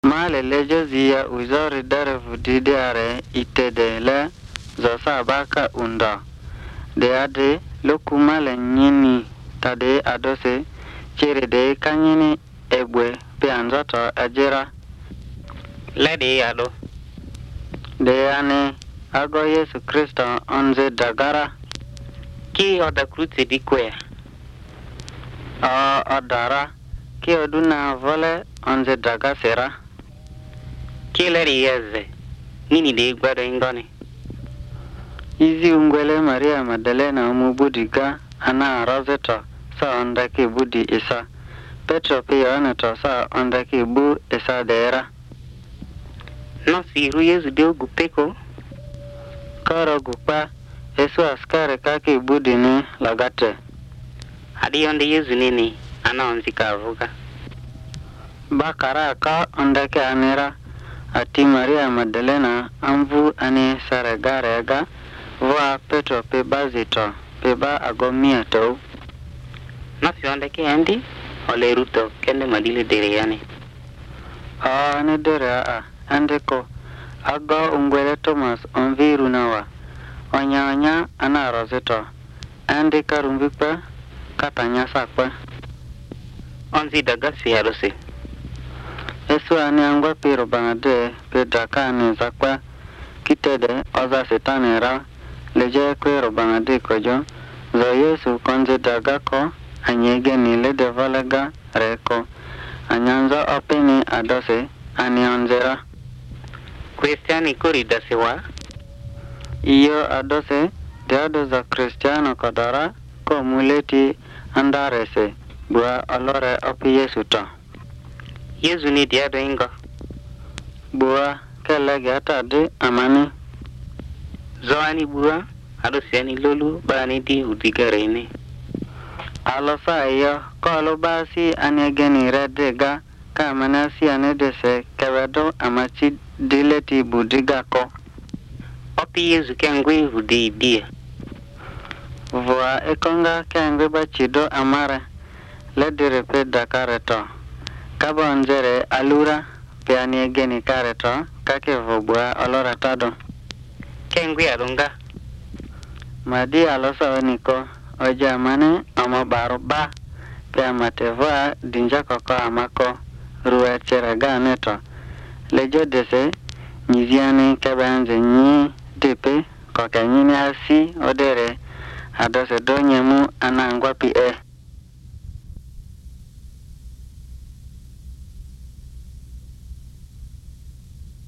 Male lejozia uzori darevu didiare itede le zosa baka unda. De ade lokumale nyini tade adose chiri de kanyini ebwe pe anzoto ajira. Lede ado. De ane ago Yesu Kristo onze dagara. Ki oda kruti di kwe. Odara ki oduna vole onze dagasera. Ki lede yeze. Nini de gwado ingoni. Izi ungwele Maria Magdalena umubudiga ana rozeto sa ondaki budi isa. Petro pe yoneto sa ondaki bu isa dera. No siru Yesu de gupeko. Karo gupa Yesu askare kaki budi ni lagate. Hadi yonde Yesu nini ana onzika avuka. Bakara ka ondaki anera ati Maria Magdalena amvu ane saregarega voa Petro pe bazito pe ba agomia to. No si ondaki andi ole ruto kende madile dere yani. Ne dere andeko ago ungwele Thomas onviru nawa. Onya ana rozeto. Andi karumbipa katanya sakwa. Onzi daga si harose. Yesu ani angwa piro bangade pe dakani sakwa. Kitede oza setanera leje kwero bangade kojo. Zo Yesu konze daga ko anyege ni lede valega reko. Anyanza opini adose ani onzera. Kristiani kuri dasewa. Iyo adose deado za Kristiano kodara ko muleti andarese bua olore opi Yesu to. Yesu ni diado ingo. Bua kelege atade amani. Zoani bua ado siani lolu bani di udigare ne. Alosa iyo kolo basi anegeni redega ka manasi anedese kewedo amachi dileti budiga ko. Opi Yesu kengwe hudi dia. Voa ekonga kengwe bachido amare ledire pe dakareto. Kabo onjere alura pe anegeni kareto kake vobua olora tado. Kengwe alunga. Madi alosa waniko oja mane amabaro ba pe amatevoa dinja koko amako ruwe cherega neto. Lejo dese nyiziani kebenze nyi depe koke nyini hasi odere adose do nyemu anangwa pi